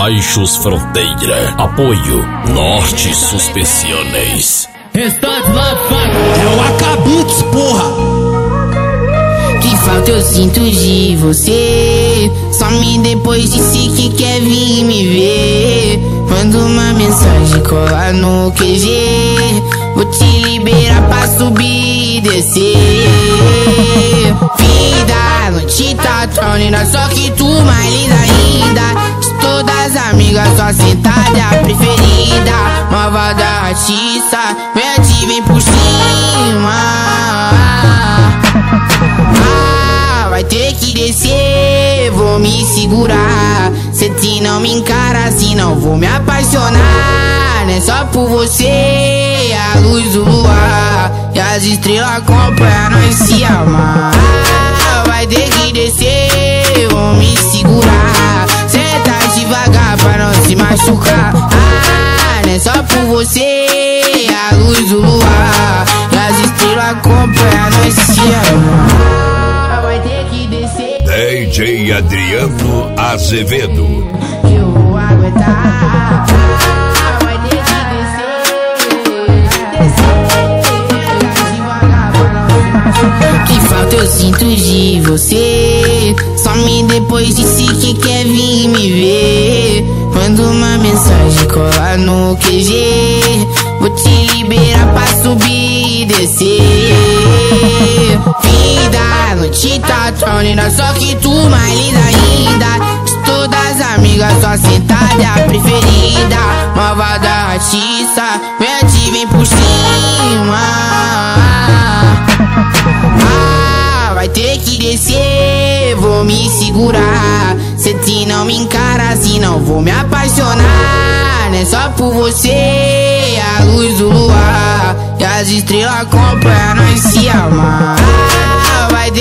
Baixos Fronteira. Apoio Norte Suspensões. Restante lá, é o Acabits, porra. Que falta eu sinto de você. Some depois disse que quer vir me ver. Manda uma mensagem, cola no QG. Vou te liberar pra subir e descer. Vida, noite tá tão linda, só que tu mais linda ainda. De todas as amigas, só sentada a preferida. Nova da artista, vem vem por cima. Vai ter que descer, vou me segurar. Se não me encara assim, não vou me apaixonar. Não é só por você, a luz do luar e as estrelas acompanham nós se amar. Vai ter que descer, vou me segurar. Senta devagar pra não se machucar. Não é só por você, a luz do luar e as estrelas acompanham nós se amar. Vai ter que descer, DJ Adriano Azevedo. eu vou aguentar. Vai ter que descer devagar pra não se machucar. Que falta eu sinto de você. Some depois disse que quer vir me ver. Manda uma mensagem, cola no QG. Vou te liberar pra subir e descer. Vida, noite tá tão linda, só que tu mais linda ainda. De todas as amigas, só sentada a preferida. Nova da artista, vem por cima. Vai ter que descer, vou me segurar. Se não me encara assim, não vou me apaixonar. Não é só por você, a luz do luar e as estrelas acompanham nós se amar. Vai ter